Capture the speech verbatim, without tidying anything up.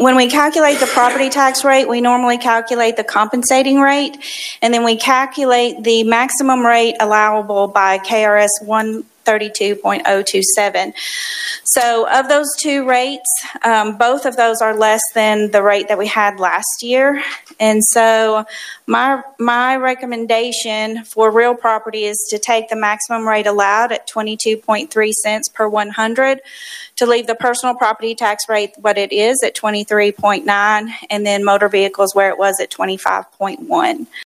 when we calculate the property tax rate, we normally calculate the compensating rate, and then we calculate the maximum rate allowable by K R S one thirty-two point oh two seven. So of those two rates, um, both of those are less than the rate that we had last year. And so my my recommendation for real property is to take the maximum rate allowed at twenty-two point three cents per one hundred, to leave the personal property tax rate what it is at twenty-three point nine, and then motor vehicles where it was at twenty-five point one.